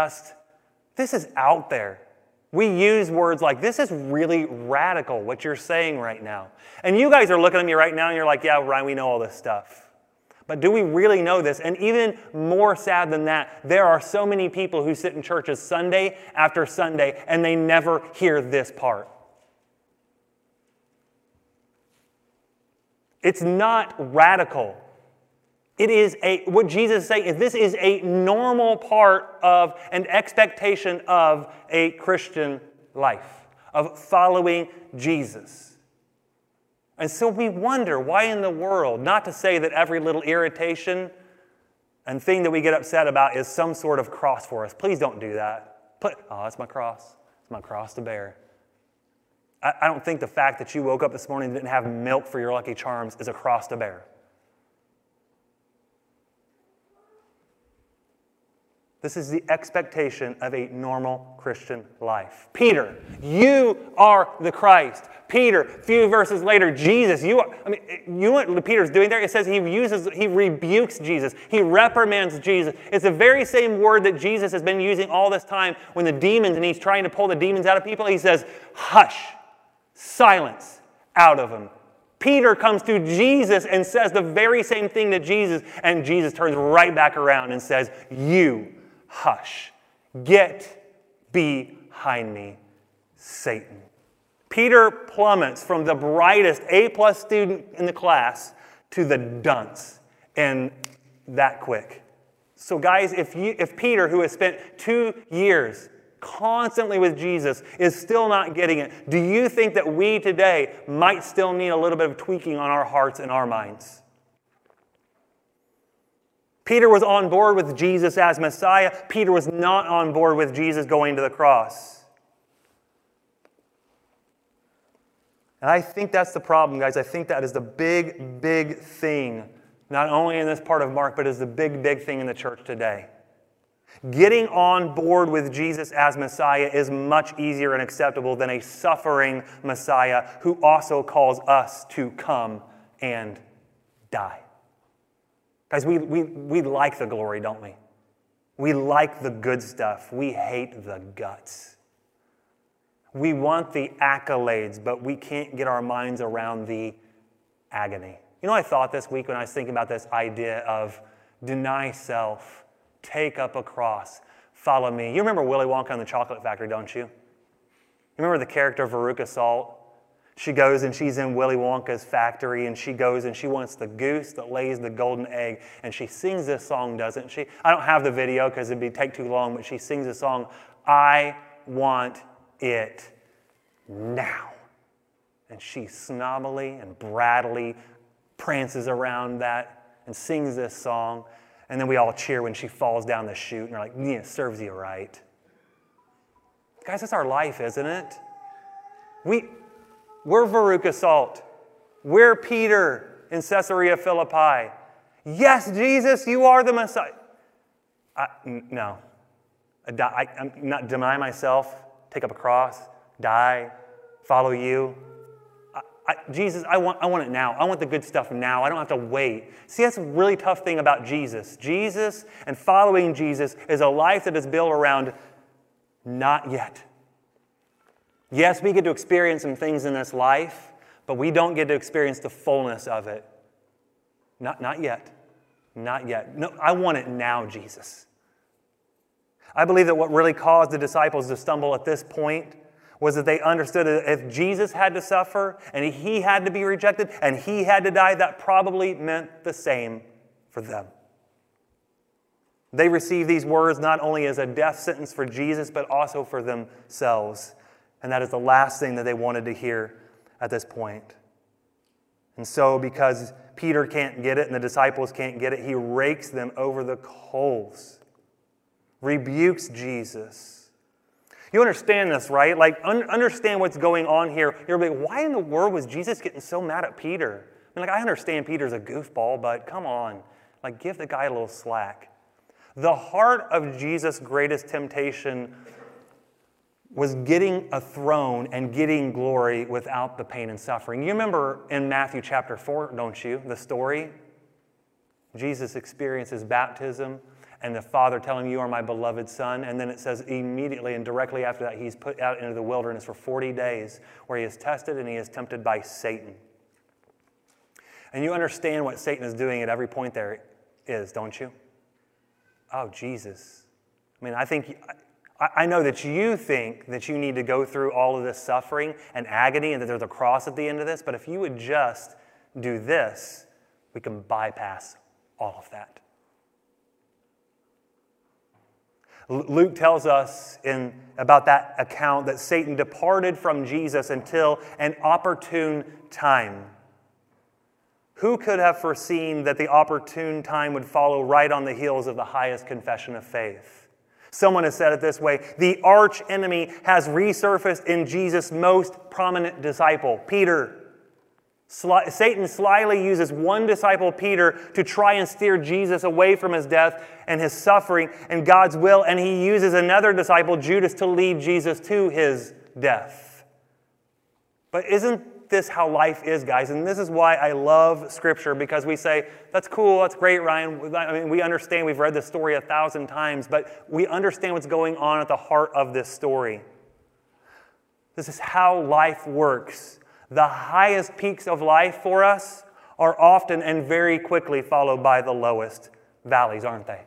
out there. We use words like, this is really radical, what you're saying right now. And you guys are looking at me right now and you're like, yeah, Ryan, we know all this stuff. But do we really know this? And even more sad than that, there are so many people who sit in churches Sunday after Sunday and they never hear this part. It's not radical. It is what Jesus is saying is this is a normal part of an expectation of a Christian life, of following Jesus. And so we wonder why in the world, not to say that every little irritation and thing that we get upset about is some sort of cross for us. Please don't do that. That's my cross. It's my cross to bear. I don't think the fact that you woke up this morning and didn't have milk for your Lucky Charms is a cross to bear. This is the expectation of a normal Christian life. Peter, you are the Christ. Peter, a few verses later, Jesus, you know what Peter's doing there? It says he rebukes Jesus. He reprimands Jesus. It's the very same word that Jesus has been using all this time when the demons, and he's trying to pull the demons out of people. He says, hush, silence, out of them. Peter comes to Jesus and says the very same thing to Jesus, and Jesus turns right back around and says, "You hush. Get behind me, Satan." Peter plummets from the brightest A+ student in the class to the dunce, and that quick. So guys, if Peter, who has spent 2 years constantly with Jesus, is still not getting it, do you think that we today might still need a little bit of tweaking on our hearts and our minds? Peter was on board with Jesus as Messiah. Peter was not on board with Jesus going to the cross. And I think that's the problem, guys. I think that is the big, big thing, not only in this part of Mark, but is the big, big thing in the church today. Getting on board with Jesus as Messiah is much easier and acceptable than a suffering Messiah who also calls us to come and die. Guys, we like the glory, don't we? We like the good stuff. We hate the guts. We want the accolades, but we can't get our minds around the agony. You know, I thought this week when I was thinking about this idea of deny self, take up a cross, follow me. You remember Willy Wonka and the Chocolate Factory, don't you? You remember the character Veruca Salt? She goes and she's in Willy Wonka's factory, and she goes and she wants the goose that lays the golden egg, and she sings this song, doesn't she? I don't have the video because it'd take too long, but she sings a song, "I want it now." And she snobbily and brattily prances around that and sings this song, and then we all cheer when she falls down the chute, and we're like, "Yeah, serves you right." Guys, that's our life, isn't it? We're Veruca Salt. We're Peter in Caesarea Philippi. Yes, Jesus, you are the Messiah. No. I'm not deny myself, take up a cross, die, follow you. Jesus, I want it now. I want the good stuff now. I don't have to wait. See, that's a really tough thing about Jesus. Jesus and following Jesus is a life that is built around not yet. Yes, we get to experience some things in this life, but we don't get to experience the fullness of it. Not yet. Not yet. No, I want it now, Jesus. I believe that what really caused the disciples to stumble at this point was that they understood that if Jesus had to suffer and he had to be rejected and he had to die, that probably meant the same for them. They received these words not only as a death sentence for Jesus, but also for themselves. And that is the last thing that they wanted to hear at this point. And so, because Peter can't get it and the disciples can't get it, he rakes them over the coals, rebukes Jesus. You understand this, right? Like, understand what's going on here. You're like, why in the world was Jesus getting so mad at Peter? I mean, I understand Peter's a goofball, but come on. Like, give the guy a little slack. The heart of Jesus' greatest temptation was getting a throne and getting glory without the pain and suffering. You remember in Matthew chapter 4, don't you, the story? Jesus experiences baptism and the Father telling him, "You are my beloved Son." And then it says immediately and directly after that, he's put out into the wilderness for 40 days where he is tested and he is tempted by Satan. And you understand what Satan is doing at every point there is, don't you? Oh, Jesus. I mean, I know that you think that you need to go through all of this suffering and agony and that there's a cross at the end of this, but if you would just do this, we can bypass all of that. Luke tells us about that account that Satan departed from Jesus until an opportune time. Who could have foreseen that the opportune time would follow right on the heels of the highest confession of faith? Someone has said it this way: the arch enemy has resurfaced in Jesus' most prominent disciple, Peter. Satan slyly uses one disciple, Peter, to try and steer Jesus away from his death and his suffering and God's will, and he uses another disciple, Judas, to lead Jesus to his death. But isn't this how life is, guys? And this is why I love Scripture, because we say, that's cool, that's great, Ryan. I mean, we understand, we've read this story 1,000 times, but we understand what's going on at the heart of this story. This is how life works. The highest peaks of life for us are often and very quickly followed by the lowest valleys, aren't they?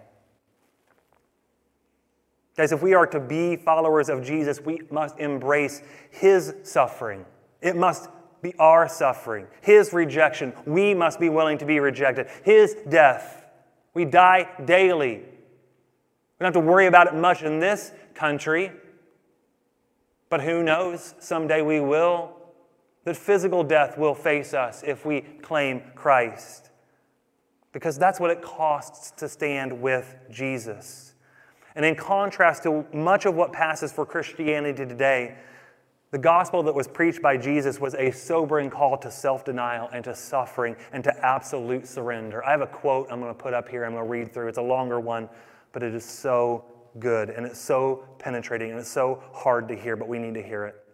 Guys, if we are to be followers of Jesus, we must embrace His suffering. It must be our suffering, His rejection. We must be willing to be rejected. His death. We die daily. We don't have to worry about it much in this country. But who knows, someday we will. That physical death will face us if we claim Christ. Because that's what it costs to stand with Jesus. And in contrast to much of what passes for Christianity today, the gospel that was preached by Jesus was a sobering call to self-denial and to suffering and to absolute surrender. I have a quote I'm going to put up here. I'm going to read through. It's a longer one, but it is so good and it's so penetrating and it's so hard to hear, but we need to hear it.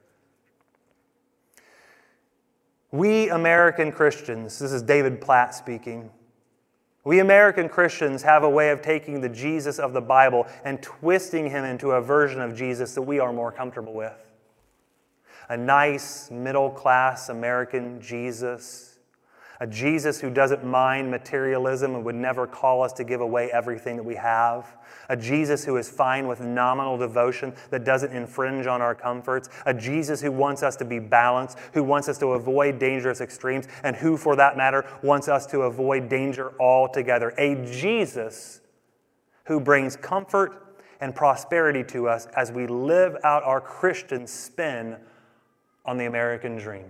We American Christians, this is David Platt speaking, we American Christians have a way of taking the Jesus of the Bible and twisting Him into a version of Jesus that we are more comfortable with. A nice, middle-class American Jesus. A Jesus who doesn't mind materialism and would never call us to give away everything that we have. A Jesus who is fine with nominal devotion that doesn't infringe on our comforts. A Jesus who wants us to be balanced, who wants us to avoid dangerous extremes, and who, for that matter, wants us to avoid danger altogether. A Jesus who brings comfort and prosperity to us as we live out our Christian spin on the American dream.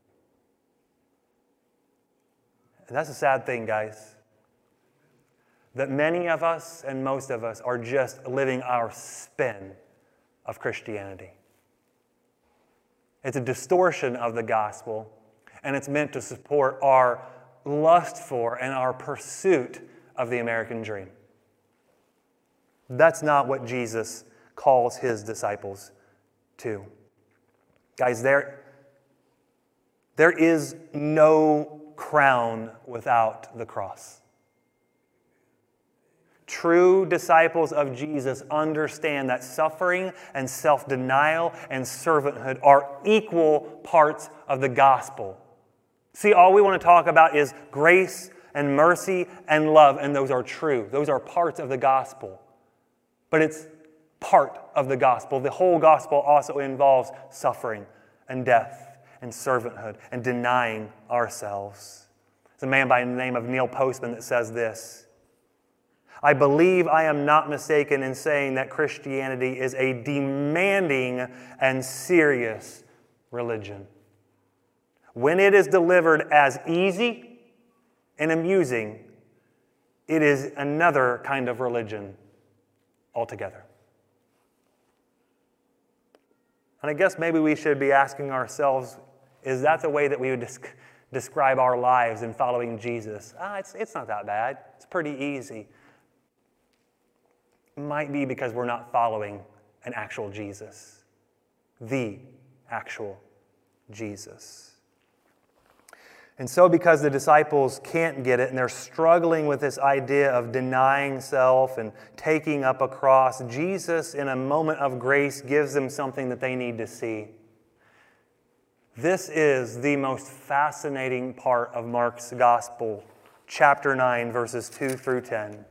And that's a sad thing, guys. That many of us and most of us are just living our spin of Christianity. It's a distortion of the gospel, and it's meant to support our lust for and our pursuit of the American dream. That's not what Jesus calls His disciples to. Guys, there is no crown without the cross. True disciples of Jesus understand that suffering and self-denial and servanthood are equal parts of the gospel. See, all we want to talk about is grace and mercy and love, and those are true. Those are parts of the gospel. But it's part of the gospel. The whole gospel also involves suffering and death and servanthood and denying ourselves. There's a man by the name of Neil Postman that says this: I believe I am not mistaken in saying that Christianity is a demanding and serious religion. When it is delivered as easy and amusing, it is another kind of religion altogether. And I guess maybe we should be asking ourselves, is that the way that we would describe our lives in following Jesus? It's not that bad. It's pretty easy. It might be because we're not following an actual Jesus. The actual Jesus. And so because the disciples can't get it and they're struggling with this idea of denying self and taking up a cross, Jesus, in a moment of grace, gives them something that they need to see. This is the most fascinating part of Mark's Gospel, chapter 9, verses 2 through 10.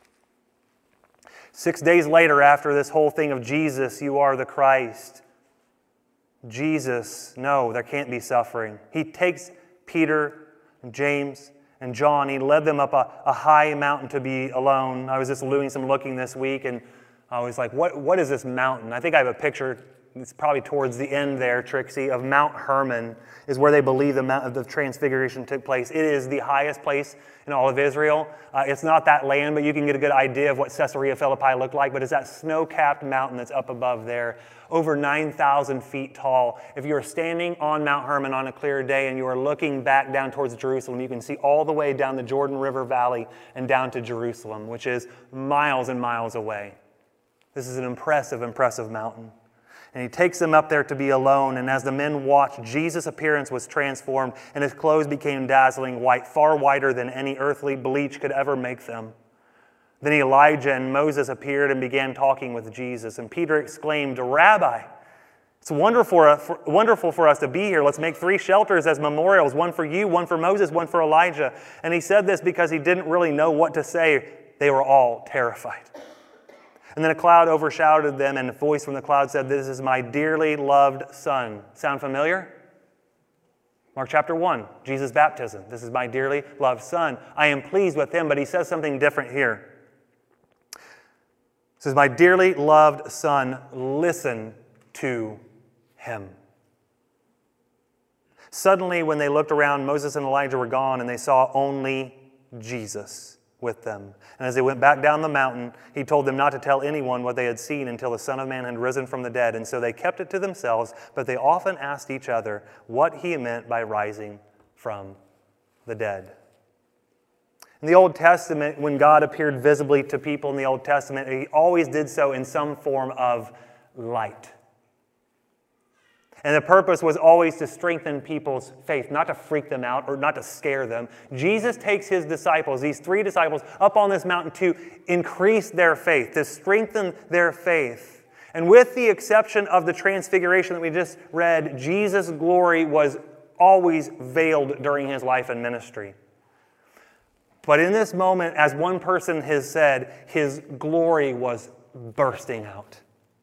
6 days later, after this whole thing of Jesus, you are the Christ. Jesus, no, there can't be suffering. He takes Peter and James and John. He led them up a high mountain to be alone. I was just doing some looking this week, and I was like, what is this mountain? I think I have a picture. It's probably towards the end there, Trixie, of Mount Hermon is where they believe the Mount of the Transfiguration took place. It is the highest place in all of Israel. It's not that land, but you can get a good idea of what Caesarea Philippi looked like. But it's that snow-capped mountain that's up above there, over 9,000 feet tall. If you are standing on Mount Hermon on a clear day and you are looking back down towards Jerusalem, you can see all the way down the Jordan River Valley and down to Jerusalem, which is miles and miles away. This is an impressive, impressive mountain. And he takes them up there to be alone. And as the men watched, Jesus' appearance was transformed, and his clothes became dazzling white, far whiter than any earthly bleach could ever make them. Then Elijah and Moses appeared and began talking with Jesus. And Peter exclaimed, "Rabbi, It's wonderful for us to be here. Let's make 3 shelters as memorials, one for you, one for Moses, one for Elijah. And he said this because he didn't really know what to say. They were all terrified. And then a cloud overshadowed them, and a voice from the cloud said, "This is my dearly loved son." Sound familiar? Mark chapter 1, Jesus' baptism. "This is my dearly loved son. I am pleased with him." But he says something different here. He says, "My dearly loved son, listen to him." Suddenly, when they looked around, Moses and Elijah were gone, and they saw only Jesus with them. And as they went back down the mountain, he told them not to tell anyone what they had seen until the Son of Man had risen from the dead. And so they kept it to themselves, but they often asked each other what he meant by rising from the dead. In the Old Testament, when God appeared visibly to people in the Old Testament, he always did so in some form of light. And the purpose was always to strengthen people's faith, not to freak them out or not to scare them. Jesus takes his disciples, these 3 disciples, up on this mountain to increase their faith, to strengthen their faith. And with the exception of the transfiguration that we just read, Jesus' glory was always veiled during his life and ministry. But in this moment, as one person has said, his glory was bursting out.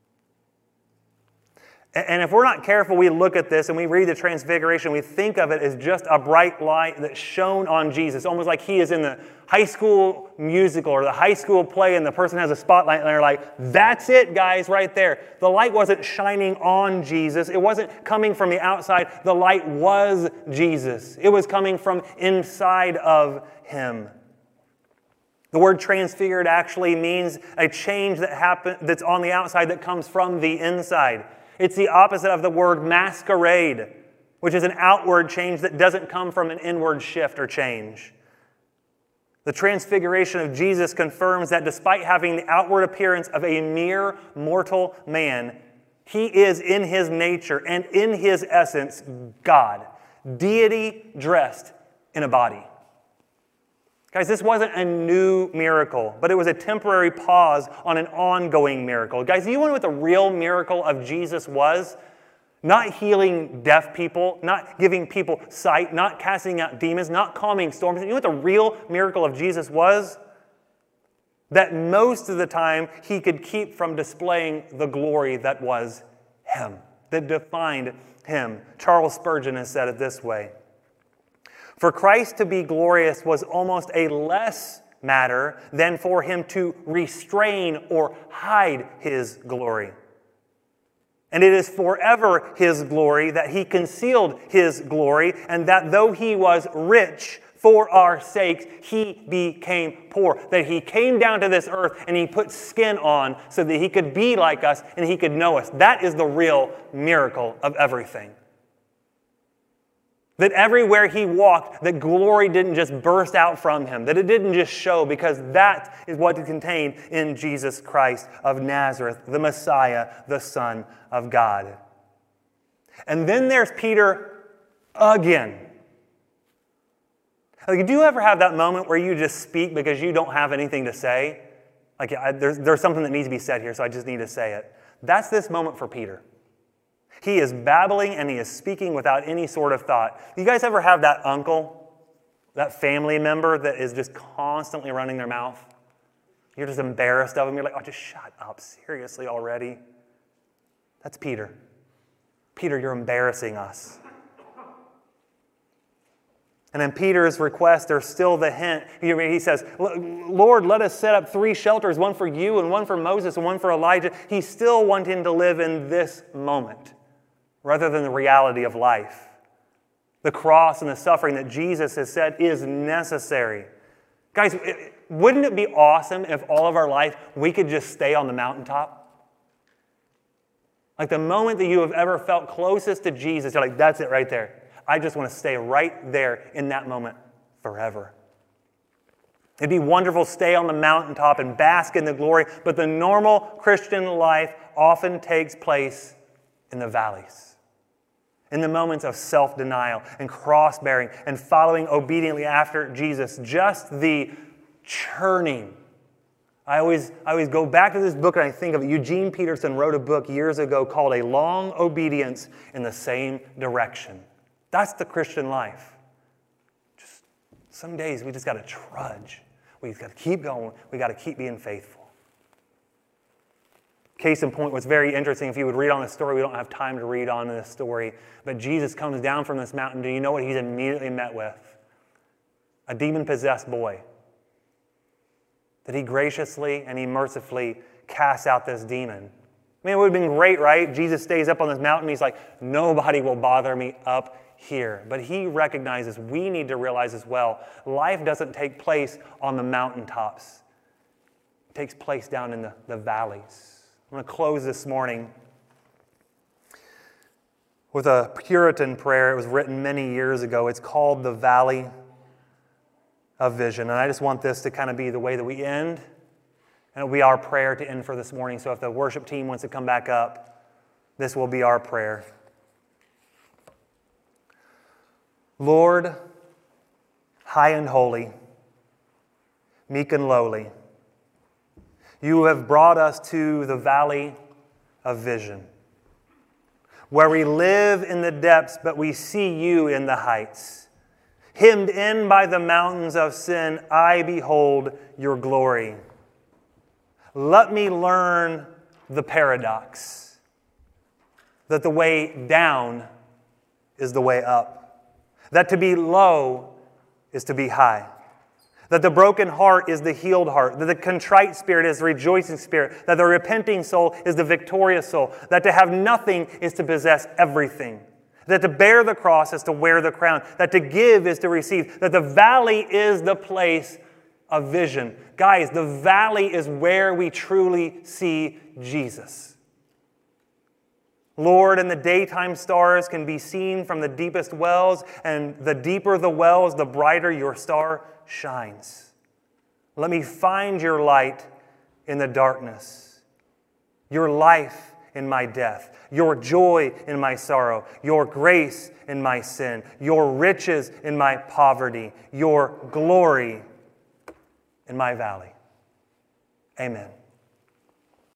And if we're not careful, we look at this and we read the Transfiguration, we think of it as just a bright light that shone on Jesus, almost like he is in the high school musical or the high school play and the person has a spotlight and they're like, "That's it, guys, right there." The light wasn't shining on Jesus. It wasn't coming from the outside. The light was Jesus. It was coming from inside of him. The word transfigured actually means a change that's on the outside that comes from the inside. It's the opposite of the word masquerade, which is an outward change that doesn't come from an inward shift or change. The transfiguration of Jesus confirms that despite having the outward appearance of a mere mortal man, he is in his nature and in his essence God, deity dressed in a body. Guys, this wasn't a new miracle, but it was a temporary pause on an ongoing miracle. Guys, do you know what the real miracle of Jesus was? Not healing deaf people, not giving people sight, not casting out demons, not calming storms. You know what the real miracle of Jesus was? That most of the time he could keep from displaying the glory that was him, that defined him. Charles Spurgeon has said it this way: "For Christ to be glorious was almost a less matter than for him to restrain or hide his glory. And it is forever his glory that he concealed his glory, and that though he was rich, for our sakes he became poor." That he came down to this earth and he put skin on so that he could be like us and he could know us. That is the real miracle of everything. That everywhere he walked, that glory didn't just burst out from him, that it didn't just show, because that is what is contained in Jesus Christ of Nazareth, the Messiah, the Son of God. And then there's Peter again. Like, do you ever have that moment where you just speak because you don't have anything to say? Like, there's something that needs to be said here, so I just need to say it. That's this moment for Peter. He is babbling and he is speaking without any sort of thought. You guys ever have that uncle, that family member that is just constantly running their mouth? You're just embarrassed of them. You're like, "Oh, just shut up, seriously already." That's Peter. Peter, you're embarrassing us. And in Peter's request, there's still the hint. He says, "Lord, let us set up 3 shelters, one for you and one for Moses and one for Elijah." He's still wanting to live in this moment rather than the reality of life. The cross and the suffering that Jesus has said is necessary. Guys, wouldn't it be awesome if all of our life we could just stay on the mountaintop? Like the moment that you have ever felt closest to Jesus, you're like, "That's it right there. I just want to stay right there in that moment forever." It'd be wonderful to stay on the mountaintop and bask in the glory, but the normal Christian life often takes place in the valleys, in the moments of self-denial and cross-bearing and following obediently after Jesus. Just the churning I always go back to this book and I think of it. Eugene Peterson wrote a book years ago called A Long Obedience in the Same Direction. That's the Christian life. Just some days we just got to trudge. We've got to keep going. We've got to keep being faithful. Case in point, what's very interesting, if you would read on this story, we don't have time to read on this story, but Jesus comes down from this mountain. Do you know what he's immediately met with? A demon-possessed boy. That he graciously and he mercifully casts out this demon. I mean, it would have been great, right? Jesus stays up on this mountain. He's like, nobody will bother me up here. But he recognizes, we need to realize as well, life doesn't take place on the mountaintops. It takes place down in the valleys. I'm going to close this morning with a Puritan prayer. It was written many years ago. It's called the Valley of Vision. And I just want this to kind of be the way that we end. And it'll be our prayer to end for this morning. So if the worship team wants to come back up, this will be our prayer. Lord, high and holy, meek and lowly, you have brought us to the valley of vision, where we live in the depths, but we see you in the heights. Hemmed in by the mountains of sin, I behold your glory. Let me learn the paradox, that the way down is the way up, that to be low is to be high, that the broken heart is the healed heart, that the contrite spirit is the rejoicing spirit, that the repenting soul is the victorious soul, that to have nothing is to possess everything, that to bear the cross is to wear the crown, that to give is to receive, that the valley is the place of vision. Guys, the valley is where we truly see Jesus. Lord, and the daytime stars can be seen from the deepest wells, and the deeper the wells, the brighter your star shines. Let me find your light in the darkness, your life in my death, your joy in my sorrow, your grace in my sin, your riches in my poverty, your glory in my valley. Amen.